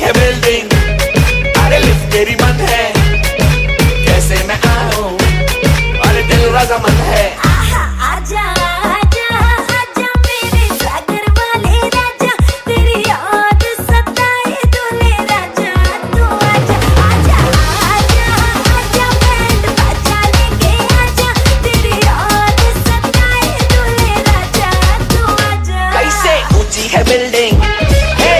है बिल्डिंग, अरे लिफ्ट तेरी बंद है, कैसे मैं आऊं, अरे दिल रजामंद है। आजा